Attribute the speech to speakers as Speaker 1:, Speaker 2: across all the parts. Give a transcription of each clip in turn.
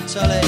Speaker 1: marciale.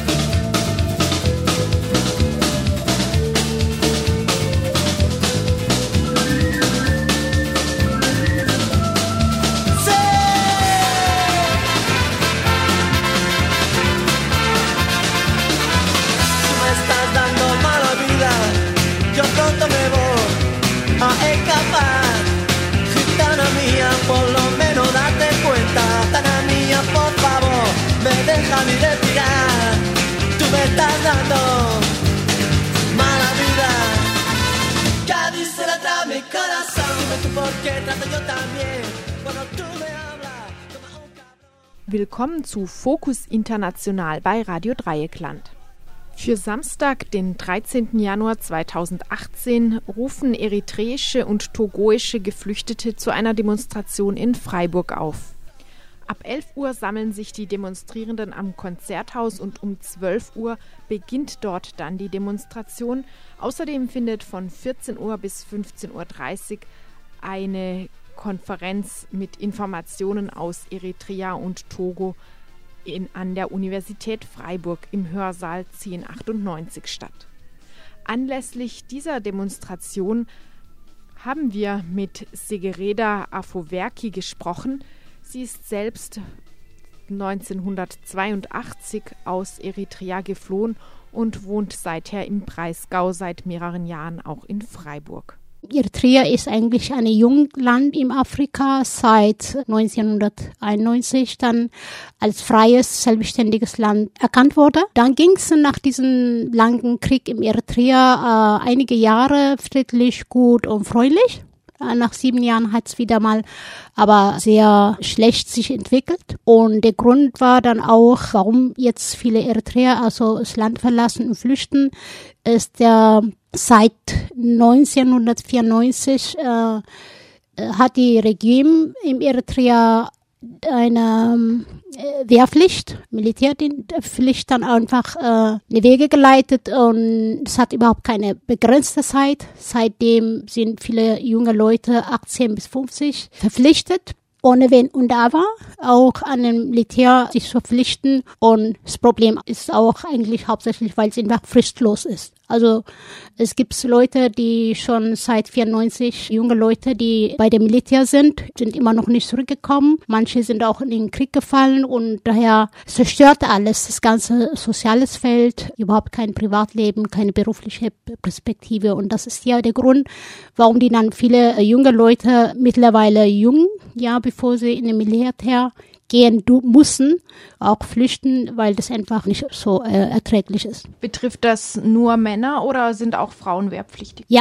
Speaker 1: Déjame respirar, tú me estás dando mala vida. Cádiz detrás mi corazón, dime tú por qué trato yo también cuando tú me hablas como un cabrón.
Speaker 2: Willkommen zu Fokus International bei Radio Dreieckland. Für Samstag, den 13. Januar 2018, rufen eritreische und togoische Geflüchtete zu einer Demonstration in Freiburg auf. Ab 11 Uhr sammeln sich die Demonstrierenden am Konzerthaus und um 12 Uhr beginnt dort dann die Demonstration. Außerdem findet von 14 Uhr bis 15.30 Uhr eine Konferenz mit Informationen aus Eritrea und Togo an der Universität Freiburg im Hörsaal 1098 statt. Anlässlich dieser Demonstration haben wir mit Segereda Afoverki gesprochen. Sie ist selbst 1982 aus Eritrea geflohen und wohnt seither im Breisgau, seit mehreren Jahren auch in Freiburg.
Speaker 3: Eritrea ist eigentlich ein Jungland in Afrika seit 1991 dann als freies, selbstständiges Land erkannt wurde. Dann ging es nach diesem langen Krieg in Eritrea einige Jahre friedlich, gut und freundlich. Nach 7 Jahren hat es wieder mal aber sehr schlecht sich entwickelt. Und der Grund war dann auch, warum jetzt viele Eritreer also das Land verlassen und flüchten, ist der seit 1994 hat die Regime im Eritrea eine Wehrpflicht, Militärpflicht dann einfach in die Wege geleitet und es hat überhaupt keine begrenzte Zeit. Seitdem sind viele junge Leute 18 bis 50 verpflichtet, ohne Wenn und Aber, auch an dem Militär sich zu verpflichten. Und das Problem ist auch eigentlich hauptsächlich, weil es einfach fristlos ist. Also es gibt Leute, die schon seit 94, junge Leute, die bei dem Militär sind immer noch nicht zurückgekommen. Manche sind auch in den Krieg gefallen und daher zerstört alles, das ganze soziales Feld, überhaupt kein Privatleben, keine berufliche Perspektive. Und das ist ja der Grund, warum die dann viele junge Leute mittlerweile bevor sie in den Militär gehen müssen, auch flüchten, weil das einfach nicht so erträglich ist.
Speaker 2: Betrifft das nur Männer oder sind auch Frauen wehrpflichtig?
Speaker 3: Ja,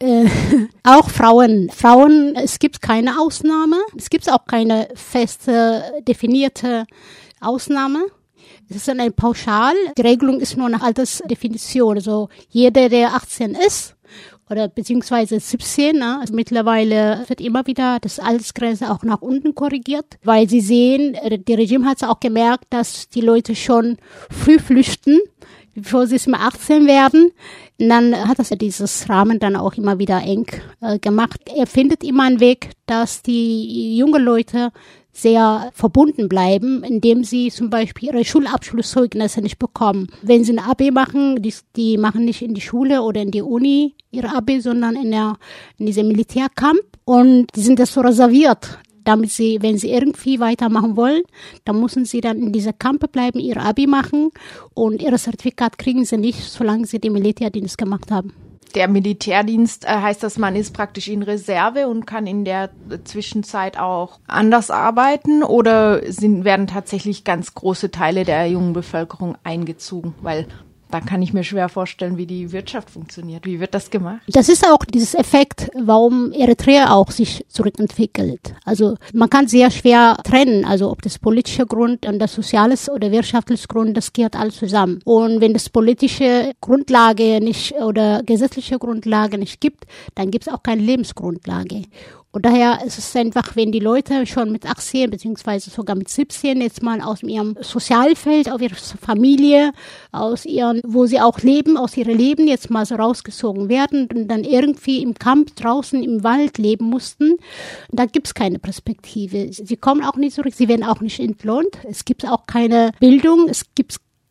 Speaker 3: auch Frauen. Frauen, es gibt keine Ausnahme. Es gibt auch keine feste, definierte Ausnahme. Es ist eine Pauschal. Die Regelung ist nur nach Altersdefinition. Also jeder, der 18 ist, oder beziehungsweise 17, also mittlerweile wird immer wieder das Altersgrenze auch nach unten korrigiert, weil sie sehen, die Regime hat es auch gemerkt, dass die Leute schon früh flüchten, bevor sie es mal 18 werden. Und dann hat das dieses Rahmen dann auch immer wieder eng gemacht. Er findet immer einen Weg, dass die jungen Leute sehr verbunden bleiben, indem sie zum Beispiel ihre Schulabschlusszeugnisse nicht bekommen. Wenn sie ein Abi machen, die machen nicht in die Schule oder in die Uni ihre Abi, sondern in diesem Militärcamp und die sind das so reserviert, damit sie, wenn sie irgendwie weitermachen wollen, dann müssen sie dann in dieser Camp bleiben, ihr Abi machen und ihr Zertifikat kriegen sie nicht, solange sie den Militärdienst gemacht haben.
Speaker 2: Der Militärdienst heißt, dass man ist praktisch in Reserve und kann in der Zwischenzeit auch anders arbeiten oder werden tatsächlich ganz große Teile der jungen Bevölkerung eingezogen? Weil da kann ich mir schwer vorstellen, wie die Wirtschaft funktioniert. Wie wird das gemacht?
Speaker 3: Das ist auch dieses Effekt, warum Eritrea auch sich zurückentwickelt. Also man kann sehr schwer trennen, also ob das politische Grund und das soziales oder wirtschaftliche Grund, das gehört alles zusammen. Und wenn das politische Grundlage nicht oder gesetzliche Grundlage nicht gibt, dann gibt es auch keine Lebensgrundlage. Und daher ist es einfach, wenn die Leute schon mit 18 beziehungsweise sogar mit 17 jetzt mal aus ihrem Sozialfeld, aus ihrer Familie, aus ihren, wo sie auch leben, aus ihrem Leben jetzt mal so rausgezogen werden und dann irgendwie im Camp draußen im Wald leben mussten, da gibt's keine Perspektive. Sie kommen auch nicht zurück, sie werden auch nicht entlohnt, es gibt auch keine Bildung, es gibt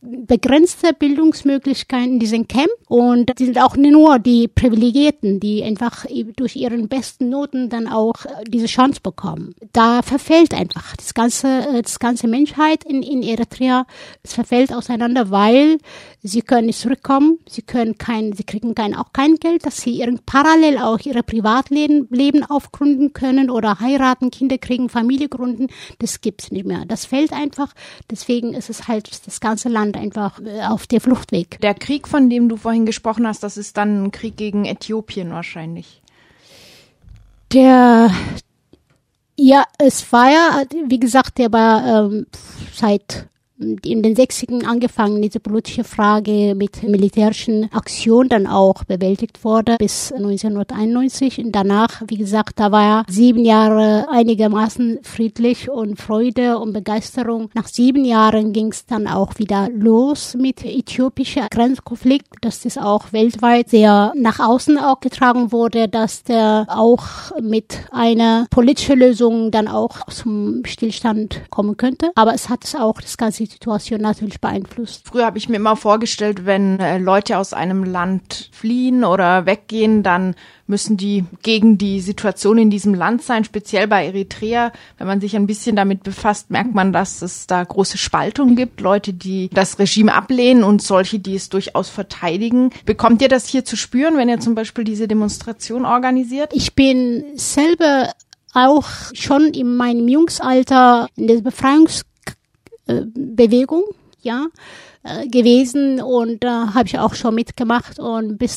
Speaker 3: begrenzte Bildungsmöglichkeiten in diesem Camp und die sind auch nur die Privilegierten, die einfach durch ihren besten Noten dann auch diese Chance bekommen. Da verfällt einfach das ganze Menschheit in Eritrea, es verfällt auseinander, weil sie können nicht zurückkommen, sie kriegen auch kein Geld, dass sie parallel auch ihre Privatleben aufgründen können oder heiraten, Kinder kriegen, Familie gründen, das gibt's nicht mehr. Das fällt einfach, deswegen ist es halt das ganze Land einfach auf der Fluchtweg.
Speaker 2: Der Krieg, von dem du vorhin gesprochen hast, das ist dann ein Krieg gegen Äthiopien wahrscheinlich.
Speaker 3: Es war ja, wie gesagt, der war seit in den 60ern angefangen, diese politische Frage mit militärischen Aktionen dann auch bewältigt wurde bis 1991. Und danach, wie gesagt, da war ja 7 Jahre einigermaßen friedlich und Freude und Begeisterung. Nach 7 Jahren ging es dann auch wieder los mit äthiopischer Grenzkonflikt, dass das auch weltweit sehr nach außen auch getragen wurde, dass der auch mit einer politischen Lösung dann auch zum Stillstand kommen könnte. Aber es hat auch das ganze Situation natürlich beeinflusst.
Speaker 2: Früher habe ich mir immer vorgestellt, wenn Leute aus einem Land fliehen oder weggehen, dann müssen die gegen die Situation in diesem Land sein, speziell bei Eritrea. Wenn man sich ein bisschen damit befasst, merkt man, dass es da große Spaltungen gibt. Leute, die das Regime ablehnen und solche, die es durchaus verteidigen. Bekommt ihr das hier zu spüren, wenn ihr zum Beispiel diese Demonstration organisiert?
Speaker 3: Ich bin selber auch schon in meinem Jungsalter in der Befreiungsbewegung, gewesen und habe ich auch schon mitgemacht und bis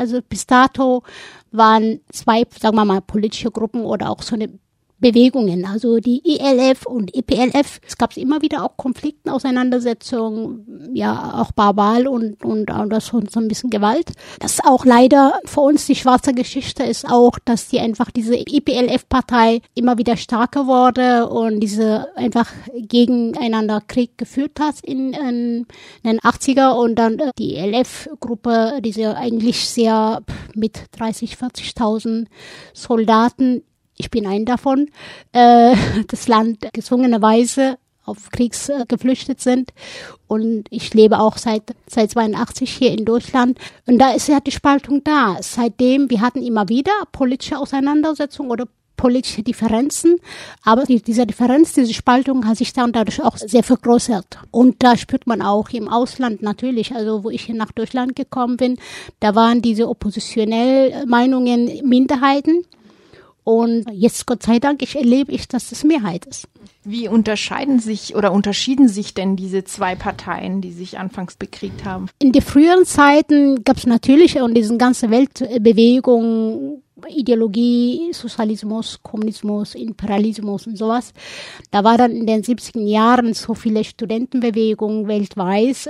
Speaker 3: dato waren 2, sagen wir mal, politische Gruppen oder auch so eine Bewegungen, also die ELF und EPLF. Es gab immer wieder auch Konflikte, Auseinandersetzungen, auch Barbal und das so ein bisschen Gewalt. Das auch leider für uns die schwarze Geschichte ist auch, dass diese EPLF-Partei immer wieder stärker wurde und diese einfach gegeneinander Krieg geführt hat in den 80er und dann die ELF-Gruppe, diese eigentlich sehr mit 30.000-40.000 Soldaten. Ich bin ein davon, das Land gezwungenerweise auf Kriegs geflüchtet sind und ich lebe auch seit 82 hier in Deutschland und da ist ja die Spaltung da. Seitdem, wir hatten immer wieder politische Auseinandersetzungen oder politische Differenzen, aber diese Spaltung hat sich dann dadurch auch sehr vergrößert. Und da spürt man auch im Ausland natürlich, also wo ich hier nach Deutschland gekommen bin, da waren diese oppositionellen Meinungen Minderheiten. Und jetzt, Gott sei Dank, erlebe ich, dass das Mehrheit ist.
Speaker 2: Wie unterschieden sich denn diese 2 Parteien, die sich anfangs bekriegt haben?
Speaker 3: In den früheren Zeiten gab es natürlich in diesen ganzen Weltbewegungen Ideologie, Sozialismus, Kommunismus, Imperialismus und sowas. Da war dann in den 70er Jahren so viele Studentenbewegungen weltweit,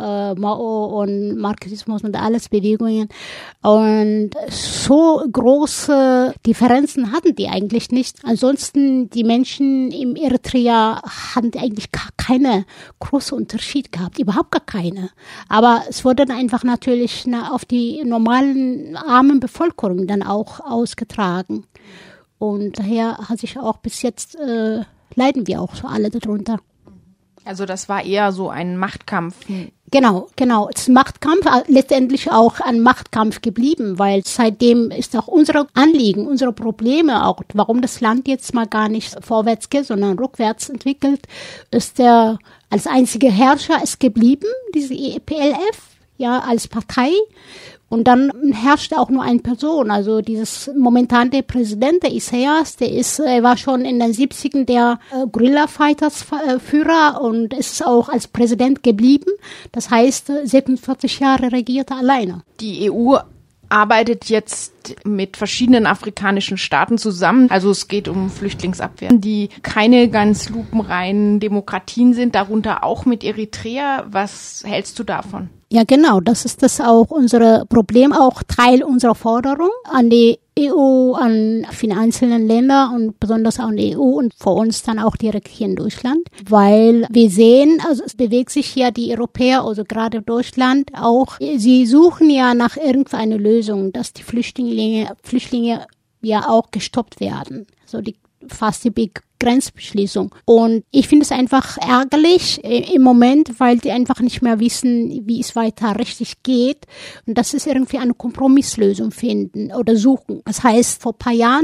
Speaker 3: Mao und Marxismus und alles Bewegungen. Und so große Differenzen hatten die eigentlich nicht. Ansonsten, die Menschen im Eritrea hatten eigentlich gar keine großen Unterschied gehabt, überhaupt gar keine. Aber es wurde dann einfach natürlich auf die normalen armen Bevölkerung dann auch ausgetragen. Und daher hat sich auch bis jetzt, leiden wir auch so alle darunter.
Speaker 2: Also das war eher so ein Machtkampf.
Speaker 3: Genau. Es ist Machtkampf, letztendlich auch ein Machtkampf geblieben, weil seitdem ist auch unsere Anliegen, unsere Probleme auch, warum das Land jetzt mal gar nicht vorwärts geht, sondern rückwärts entwickelt, ist der als einziger Herrscher ist geblieben, diese EPLF, als Partei. Und dann herrscht auch nur eine Person, also dieses momentan der Präsident, der Isaias, er war schon in den 70ern der Guerilla-Fighters-Führer und ist auch als Präsident geblieben. Das heißt, 47 Jahre regierte alleine.
Speaker 2: Die EU arbeitet jetzt mit verschiedenen afrikanischen Staaten zusammen. Also es geht um Flüchtlingsabwehr, die keine ganz lupenreinen Demokratien sind, darunter auch mit Eritrea. Was hältst du davon?
Speaker 3: Ja, genau. Das ist auch unser Problem, auch Teil unserer Forderung an die EU, an viele einzelne Länder und besonders an die EU und für uns dann auch direkt hier in Deutschland. Weil wir sehen, also es bewegt sich ja die Europäer, also gerade Deutschland auch, sie suchen ja nach irgendeiner Lösung, dass die Flüchtlinge ja auch gestoppt werden. Also die fast die Grenzbeschließung. Und ich finde es einfach ärgerlich im Moment, weil die einfach nicht mehr wissen, wie es weiter richtig geht. Und das ist irgendwie eine Kompromisslösung finden oder suchen. Das heißt, vor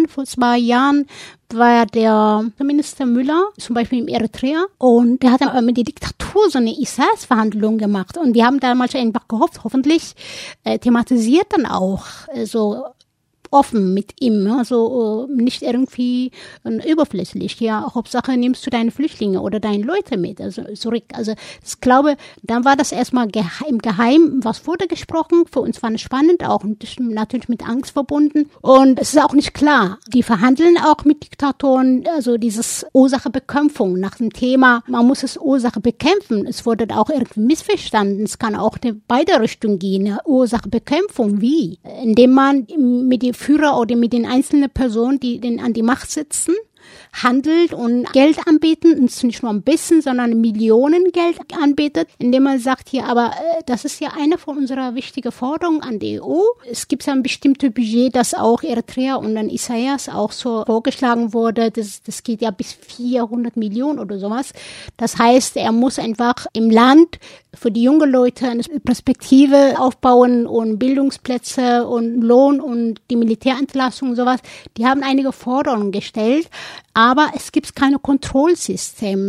Speaker 3: 2 Jahren war der Minister Müller zum Beispiel in Eritrea und der hat dann mit der Diktatur so eine ISAS-Verhandlung gemacht. Und wir haben damals einfach gehofft, hoffentlich thematisiert dann auch so offen mit ihm, also nicht irgendwie überflüssig. Ja, Hauptsache nimmst du deine Flüchtlinge oder deine Leute mit, also zurück. Also ich glaube, dann war das erstmal im Geheimen, was wurde gesprochen. Für uns war es spannend, auch natürlich mit Angst verbunden. Und es ist auch nicht klar. Die verhandeln auch mit Diktatoren, also dieses Ursachebekämpfung nach dem Thema, man muss es Ursache bekämpfen. Es wurde auch irgendwie missverstanden. Es kann auch in beide Richtungen gehen. Ursachebekämpfung, wie? Indem man mit den Führer oder mit den einzelnen Personen, die an die Macht sitzen, handelt und Geld anbieten, und nicht nur ein bisschen, sondern Millionen Geld anbietet, indem man sagt, hier, aber das ist ja eine von unserer wichtigen Forderungen an die EU. Es gibt ja ein bestimmtes Budget, das auch Eritrea und dann Isaias auch so vorgeschlagen wurde. Das geht ja bis 400 Millionen oder sowas. Das heißt, er muss einfach im Land für die jungen Leute eine Perspektive aufbauen und Bildungsplätze und Lohn und die Militärentlassung und sowas. Die haben einige Forderungen gestellt, aber es gibt keine Kontrollsystem.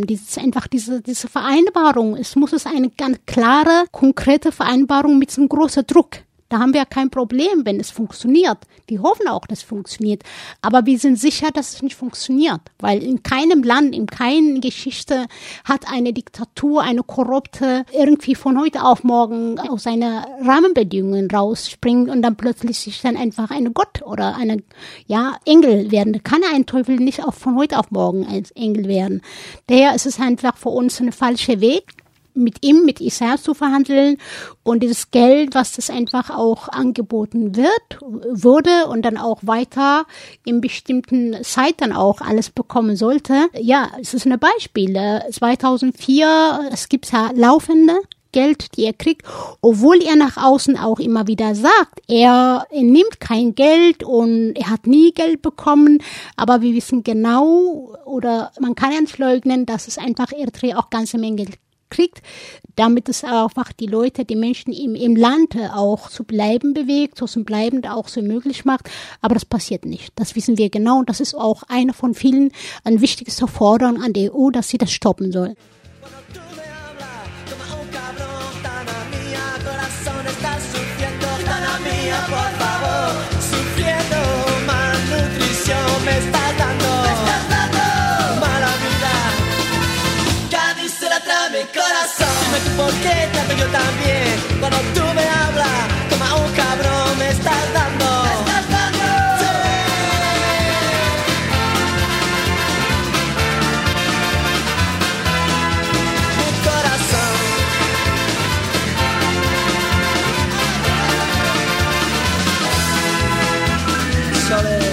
Speaker 3: Diese Vereinbarung, es muss eine ganz klare, konkrete Vereinbarung mit so einem großen Druck. Da haben wir ja kein Problem, wenn es funktioniert. Die hoffen auch, dass es funktioniert. Aber wir sind sicher, dass es nicht funktioniert. Weil in keinem Land, in keiner Geschichte hat eine Diktatur, eine korrupte, irgendwie von heute auf morgen aus seinen Rahmenbedingungen rausspringt und dann plötzlich sich dann einfach eine Gott oder eine, Engel werden. Da kann ein Teufel nicht auch von heute auf morgen ein Engel werden. Daher ist es einfach für uns ein falscher Weg, mit Isaias zu verhandeln und dieses Geld, was das einfach auch angeboten wurde und dann auch weiter in bestimmten Zeit dann auch alles bekommen sollte. Ja, es ist ein Beispiel. 2004, es gibt ja laufende Geld, die er kriegt, obwohl er nach außen auch immer wieder sagt, er nimmt kein Geld und er hat nie Geld bekommen, aber wir wissen genau, oder man kann ja nicht leugnen, dass es einfach Eritrea auch ganze Menge kriegt, damit es einfach die Leute, die Menschen im Land auch zu bleiben bewegt, so zum Bleiben auch so möglich macht. Aber das passiert nicht. Das wissen wir genau. Und das ist auch eine von vielen, ein wichtiges Forderung an die EU, dass sie das stoppen soll.
Speaker 1: Dime tú por qué trato yo también. Cuando tú me hablas, como un cabrón me estás dando. Mi corazón. Sole.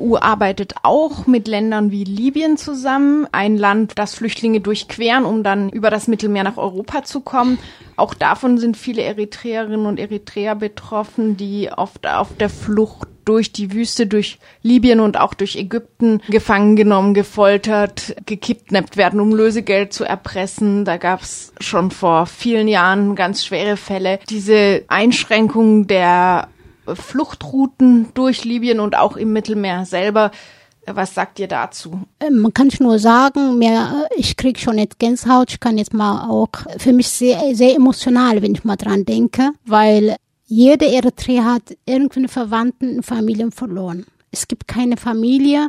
Speaker 2: EU arbeitet auch mit Ländern wie Libyen zusammen, ein Land, das Flüchtlinge durchqueren, um dann über das Mittelmeer nach Europa zu kommen. Auch davon sind viele Eritreerinnen und Eritreer betroffen, die oft auf der Flucht durch die Wüste, durch Libyen und auch durch Ägypten gefangen genommen, gefoltert, gekidnappt werden, um Lösegeld zu erpressen. Da gab es schon vor vielen Jahren ganz schwere Fälle. Diese Einschränkung der Fluchtrouten durch Libyen und auch im Mittelmeer selber. Was sagt ihr dazu?
Speaker 3: Man kann nur sagen, ich kriege schon jetzt Gänsehaut. Ich kann jetzt mal auch, für mich sehr, sehr emotional, wenn ich mal dran denke, weil jeder Eritreer hat irgendeine Verwandten und Familien verloren. Es gibt keine Familie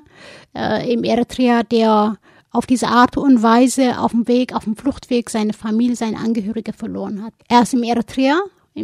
Speaker 3: im Eritrea, der auf diese Art und Weise auf dem Fluchtweg seine Familie, seine Angehörige verloren hat. Erst im Eritrea,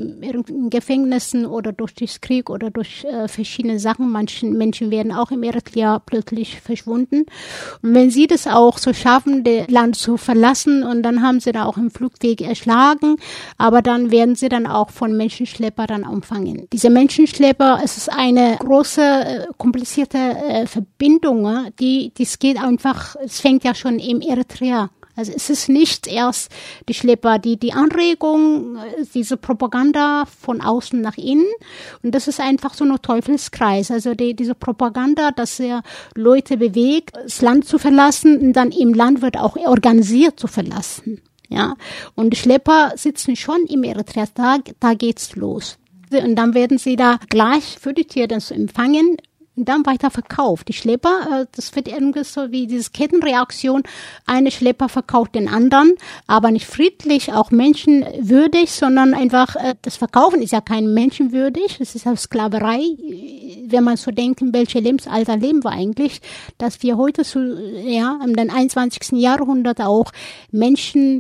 Speaker 3: in Gefängnissen oder durch den Krieg oder durch verschiedene Sachen. Manche Menschen werden auch im Eritrea plötzlich verschwunden. Und wenn sie das auch so schaffen, das Land zu verlassen, und dann haben sie da auch im Flugweg erschlagen, aber dann werden sie dann auch von Menschenschlepper dann empfangen. Diese Menschenschlepper, es ist eine große, komplizierte Verbindung, es geht einfach, es fängt ja schon im Eritrea. Also es ist nicht erst die Schlepper, die Anregung, diese Propaganda von außen nach innen. Und das ist einfach so ein Teufelskreis. Also diese Propaganda, dass er Leute bewegt, das Land zu verlassen, und dann im Land wird auch organisiert zu verlassen. Ja. Und die Schlepper sitzen schon im Eritrea, da geht's los. Und dann werden sie da gleich für die Tiere zu empfangen und dann weiter verkauft. Die Schlepper, das wird irgendwie so wie diese Kettenreaktion. Eine Schlepper verkauft den anderen, aber nicht friedlich, auch menschenwürdig, sondern einfach, das Verkaufen ist ja kein menschenwürdig, es ist ja Sklaverei. Wenn man so denkt, in welchem Lebensalter leben wir eigentlich, dass wir heute so, ja, im 21. Jahrhundert auch Menschen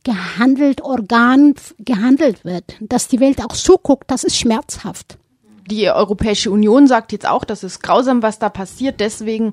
Speaker 3: Organ gehandelt wird. Dass die Welt auch zuguckt, das ist schmerzhaft.
Speaker 2: Die Europäische Union sagt jetzt auch, das ist grausam, was da passiert. Deswegen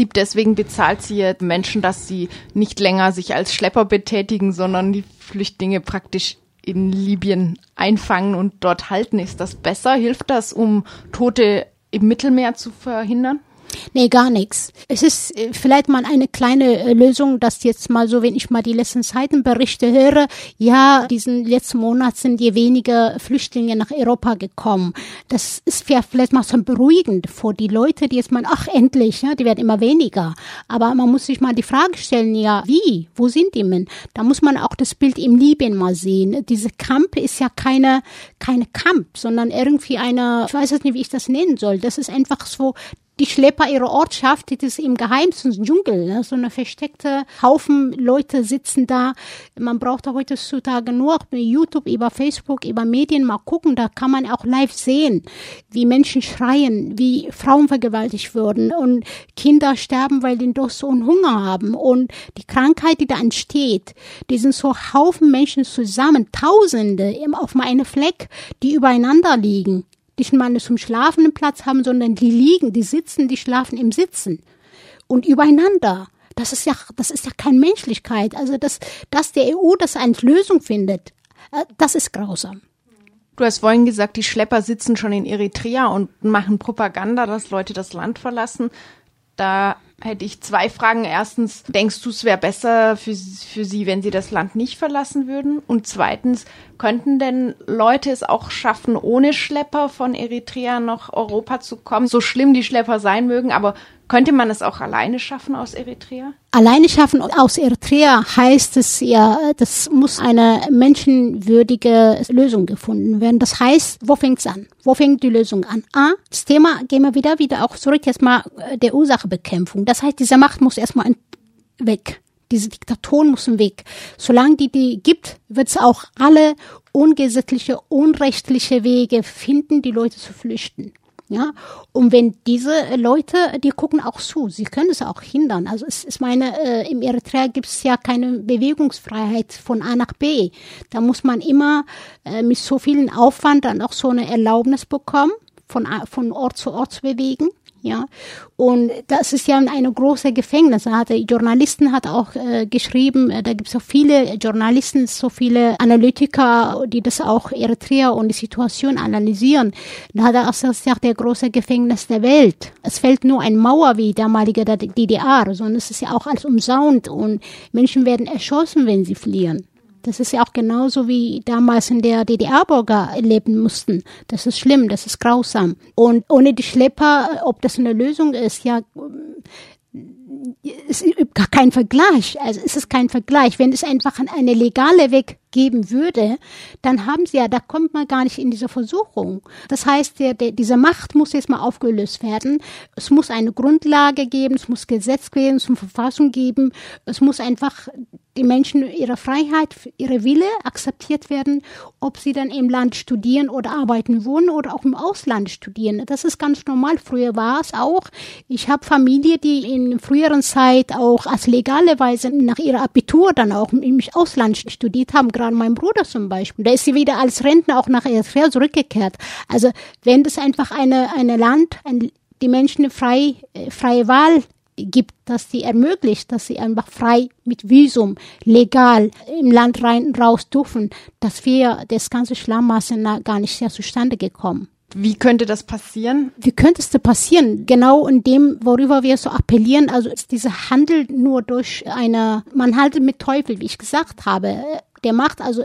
Speaker 2: bezahlt sie jetzt Menschen, dass sie nicht länger sich als Schlepper betätigen, sondern die Flüchtlinge praktisch in Libyen einfangen und dort halten. Ist das besser? Hilft das, um Tote im Mittelmeer zu verhindern?
Speaker 3: Nee, gar nichts. Es ist vielleicht mal eine kleine Lösung, dass jetzt mal so, wenn ich mal die letzten Zeitenberichte höre, ja, diesen letzten Monat sind je weniger Flüchtlinge nach Europa gekommen. Das ist vielleicht mal so beruhigend für die Leute, die jetzt mal, ach endlich, ja, die werden immer weniger. Aber man muss sich mal die Frage stellen, ja, wie? Wo sind die denn? Da muss man auch das Bild im Libyen mal sehen. Diese Kampf ist ja keine Kampf, sondern irgendwie ich weiß jetzt nicht, wie ich das nennen soll. Das ist einfach so, die Schlepper ihrer Ortschaft, das ist im geheimsten Dschungel, ne? So eine versteckte Haufen Leute sitzen da. Man braucht da heutzutage nur über YouTube, über Facebook, über Medien mal gucken, da kann man auch live sehen, wie Menschen schreien, wie Frauen vergewaltigt werden und Kinder sterben, weil die Durst und Hunger haben, und die Krankheit, die da entsteht, die sind so Haufen Menschen zusammen, Tausende auf einem Fleck, die übereinander liegen. Die nicht mal zum Schlafen einen Platz haben, sondern die liegen, die sitzen, die schlafen im Sitzen und übereinander. Das ist ja keine Menschlichkeit. Also dass der EU das eine Lösung findet, das ist grausam.
Speaker 2: Du hast vorhin gesagt, die Schlepper sitzen schon in Eritrea und machen Propaganda, dass Leute das Land verlassen. Da hätte ich 2 Fragen. Erstens, denkst du, es wäre besser für sie, wenn sie das Land nicht verlassen würden? Und zweitens, könnten denn Leute es auch schaffen, ohne Schlepper von Eritrea nach Europa zu kommen? So schlimm die Schlepper sein mögen, aber könnte man es auch alleine schaffen aus Eritrea?
Speaker 3: Alleine schaffen aus Eritrea heißt es ja, das muss eine menschenwürdige Lösung gefunden werden. Das heißt, wo fängt's an? Wo fängt die Lösung an? Das Thema, gehen wir wieder auch zurück, jetzt mal der Ursachebekämpfung. Das heißt, diese Macht muss erstmal weg. Diese Diktatoren müssen weg. Solange die gibt, wird es auch alle ungesetzliche, unrechtliche Wege finden, die Leute zu flüchten. Ja, und wenn diese Leute, die gucken auch zu, sie können es auch hindern. Also ich meine, im Eritrea gibt es ja keine Bewegungsfreiheit von A nach B. Da muss man immer mit so vielen Aufwand dann auch so eine Erlaubnis bekommen, von Ort zu Ort zu bewegen. Ja, und das ist ja eine große Gefängnis. Journalisten hat auch geschrieben, da gibt es so viele Journalisten, so viele Analytiker, die das auch Eritrea und die Situation analysieren. Da hat er auch gesagt, der große Gefängnis der Welt. Es fällt nur eine Mauer wie damalige DDR, sondern es ist ja auch alles umsaunt und Menschen werden erschossen, wenn sie fliehen. Das ist ja auch genauso wie damals in der DDR-Bürger leben mussten. Das ist schlimm, das ist grausam. Und ohne die Schlepper, ob das eine Lösung ist, ja, ist gar kein Vergleich. Also es ist kein Vergleich. Wenn es einfach eine legale Weg geben würde, dann da kommt man gar nicht in diese Versuchung. Das heißt, diese Macht muss jetzt mal aufgelöst werden. Es muss eine Grundlage geben, es muss Gesetz geben, es muss Verfassung geben. Es muss einfach die Menschen ihre Freiheit, ihre Wille akzeptiert werden, ob sie dann im Land studieren oder arbeiten wollen oder auch im Ausland studieren. Das ist ganz normal. Früher war es auch. Ich habe Familie, die in früheren Zeit auch als legale Weise nach ihrer Abitur dann auch im Ausland studiert haben, gerade mein Bruder zum Beispiel. Da ist sie wieder als Rentner auch nach Eritrea zurückgekehrt. Also wenn das einfach eine Land, die Menschen eine freie Wahl gibt, dass sie ermöglicht, dass sie einfach frei mit Visum legal im Land rein und raus dürfen, das ganze Schlamassel gar nicht sehr zustande gekommen.
Speaker 2: Wie könnte das passieren?
Speaker 3: Wie könnte es da passieren? Genau in dem, worüber wir so appellieren, also ist dieser Handel nur durch man handelt mit Teufel, wie ich gesagt habe. Der macht, also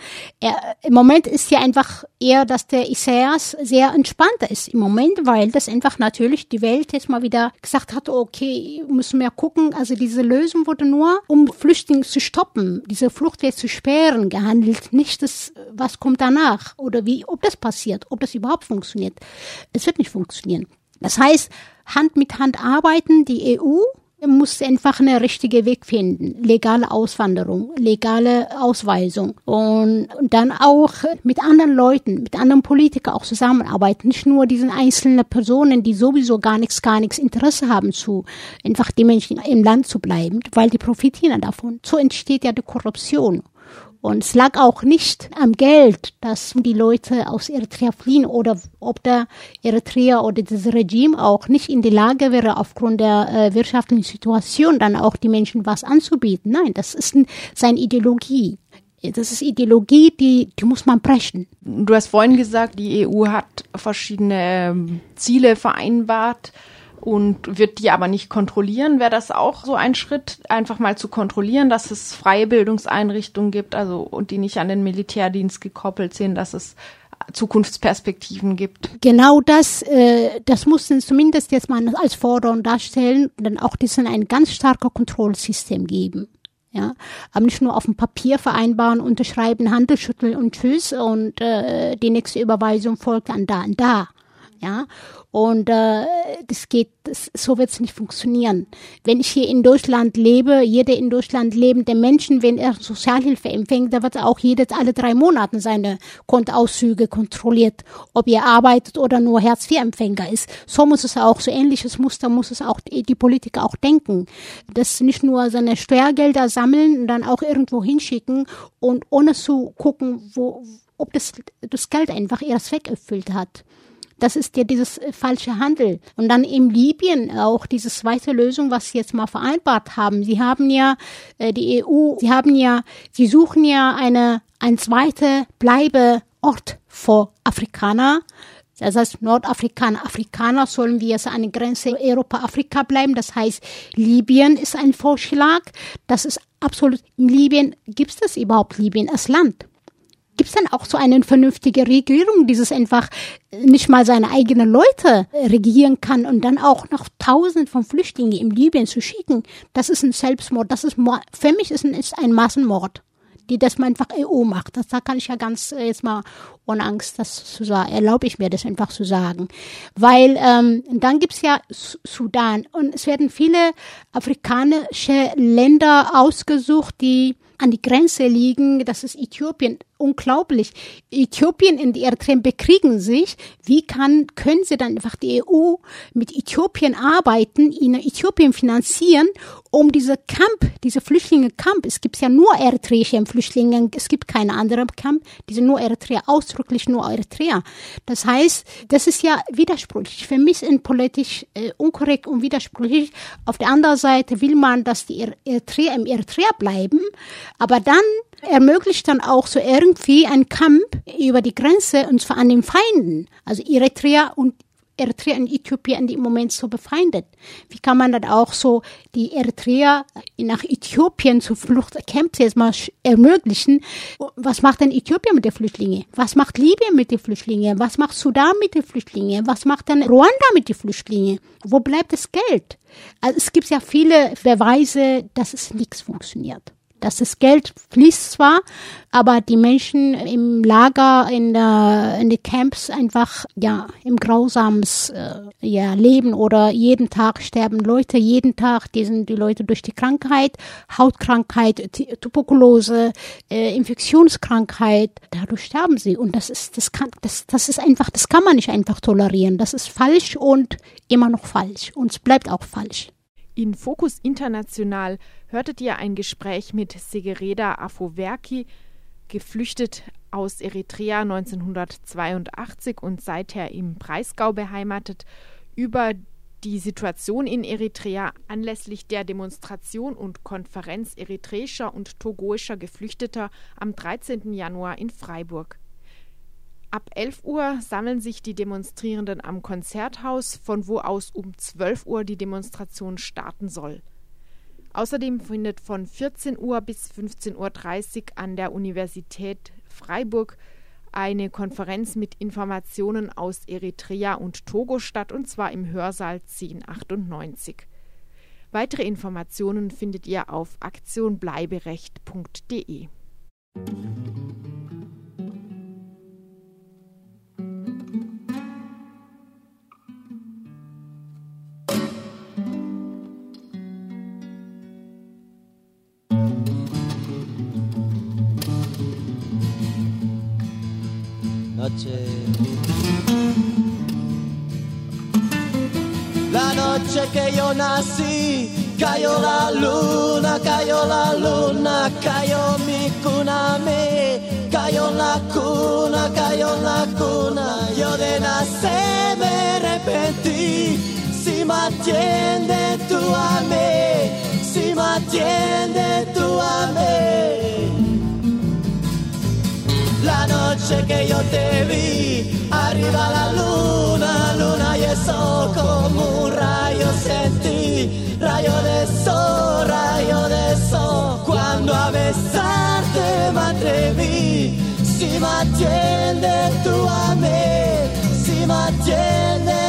Speaker 3: im Moment ist ja einfach eher, dass der Isaias sehr entspannter ist im Moment, weil das einfach natürlich die Welt jetzt mal wieder gesagt hat, okay, müssen wir gucken, also diese Lösung wurde nur, um Flüchtlinge zu stoppen, diese Fluchtwege zu sperren, gehandelt, nicht das, was kommt danach oder ob das passiert, ob das überhaupt funktioniert. Es wird nicht funktionieren. Das heißt, Hand mit Hand arbeiten, die EU muss einfach einen richtigen Weg finden. Legale Auswanderung, legale Ausweisung und dann auch mit anderen Leuten, mit anderen Politikern auch zusammenarbeiten. Nicht nur diesen einzelnen Personen, die sowieso gar nichts Interesse haben einfach die Menschen im Land zu bleiben, weil die profitieren davon. So entsteht ja die Korruption. Und es lag auch nicht am Geld, dass die Leute aus Eritrea fliehen oder ob der Eritrea oder dieses Regime auch nicht in der Lage wäre, aufgrund der wirtschaftlichen Situation dann auch die Menschen was anzubieten. Nein, das ist seine Ideologie. Das ist Ideologie, die muss man brechen.
Speaker 2: Du hast vorhin gesagt, die EU hat verschiedene Ziele vereinbart und wird die aber nicht kontrollieren. Wäre das auch so ein Schritt, einfach mal zu kontrollieren, dass es freie Bildungseinrichtungen gibt, und die nicht an den Militärdienst gekoppelt sind, dass es Zukunftsperspektiven gibt?
Speaker 3: Genau das mussten zumindest jetzt mal als Forderung darstellen, dann auch ein ganz starkes Kontrollsystem geben. Ja, aber nicht nur auf dem Papier vereinbaren, unterschreiben, Hand schütteln und tschüss und die nächste Überweisung folgt an da und da. Ja, und so wird es nicht funktionieren. Wenn ich hier in Deutschland lebe, jeder in Deutschland lebende Menschen, wenn er Sozialhilfe empfängt, da wird auch alle 3 Monate seine Kontoauszüge kontrolliert, ob er arbeitet oder nur Hartz-IV-Empfänger ist. So muss es auch, so ähnliches Muster muss es auch die Politiker auch denken. Das nicht nur seine Steuergelder sammeln und dann auch irgendwo hinschicken und ohne zu gucken, ob das Geld einfach ihren Zweck erfüllt hat. Das ist ja dieses falsche Handel. Und dann in Libyen auch diese zweite Lösung, was sie jetzt mal vereinbart haben. Sie haben ja, die EU, sie suchen ja ein zweiter Bleibeort für Afrikaner. Das heißt, Afrikaner sollen wir jetzt an der Grenze Europa-Afrika bleiben. Das heißt, Libyen ist ein Vorschlag. Das ist absolut, in Libyen gibt es das überhaupt, Libyen als Land? Gibt es dann auch so eine vernünftige Regierung, die es einfach nicht mal seine eigenen Leute regieren kann und dann auch noch Tausende von Flüchtlingen in Libyen zu schicken? Das ist ein Selbstmord. Für mich ist ein Massenmord, die das man einfach EU macht. Da kann ich ja ganz jetzt mal ohne Angst das zu sagen, erlaube ich mir das einfach zu sagen. Weil dann gibt's ja Sudan und es werden viele afrikanische Länder ausgesucht, die an die Grenze liegen, das ist Äthiopien unglaublich. Äthiopien und Eritrea bekriegen sich. Wie können sie dann einfach die EU mit Äthiopien arbeiten, ihnen Äthiopien finanzieren, um diese Flüchtlinge-Camp, es gibt ja nur eritreische Flüchtlinge, es gibt keine andere Camp, die sind nur Eritrea, ausdrücklich nur Eritrea. Das heißt, das ist ja widersprüchlich. Für mich ist politisch unkorrekt und widersprüchlich. Auf der anderen Seite will man, dass die Eritreer im Eritrea bleiben, aber dann ermöglicht dann auch so irgendwie ein Kampf über die Grenze, und zwar an den Feinden. Also Eritrea und Äthiopien im Moment so befeindet. Wie kann man dann auch so die Eritreer nach Äthiopien zu Fluchtcamps jetzt mal ermöglichen? Was macht denn Äthiopien mit den Flüchtlingen? Was macht Libyen mit den Flüchtlingen? Was macht Sudan mit den Flüchtlingen? Was macht dann Ruanda mit den Flüchtlingen? Wo bleibt das Geld? Also es gibt ja viele Beweise, dass es nichts funktioniert. Dass das Geld fließt zwar, aber die Menschen im Lager, in den Camps einfach, ja, im grausames, Leben, oder jeden Tag sterben Leute, jeden Tag, sind die Leute durch die Krankheit, Hautkrankheit, Tuberkulose, Infektionskrankheit, dadurch sterben sie. Und das kann man nicht einfach tolerieren. Das ist falsch und immer noch falsch. Und es bleibt auch falsch.
Speaker 2: In Fokus International hörtet ihr ein Gespräch mit Segereda Afewerki, geflüchtet aus Eritrea 1982 und seither im Breisgau beheimatet, über die Situation in Eritrea anlässlich der Demonstration und Konferenz eritreischer und togoischer Geflüchteter am 13. Januar in Freiburg. Ab 11 Uhr sammeln sich die Demonstrierenden am Konzerthaus, von wo aus um 12 Uhr die Demonstration starten soll. Außerdem findet von 14 Uhr bis 15.30 Uhr an der Universität Freiburg eine Konferenz mit Informationen aus Eritrea und Togo statt, und zwar im Hörsaal 1098. Weitere Informationen findet ihr auf aktionbleiberecht.de.
Speaker 1: La noche que yo nací, cayó la luna, cayó mi cuna, cayó la cuna, yo de nacer me arrepentí, si me atiende tú amé, si me atiende tú amé. La noche que yo te vi, arriba la luna, y eso como un rayo sentí, rayo de sol, cuando a besarte me atreví, si me atiende tú amé, si me atiende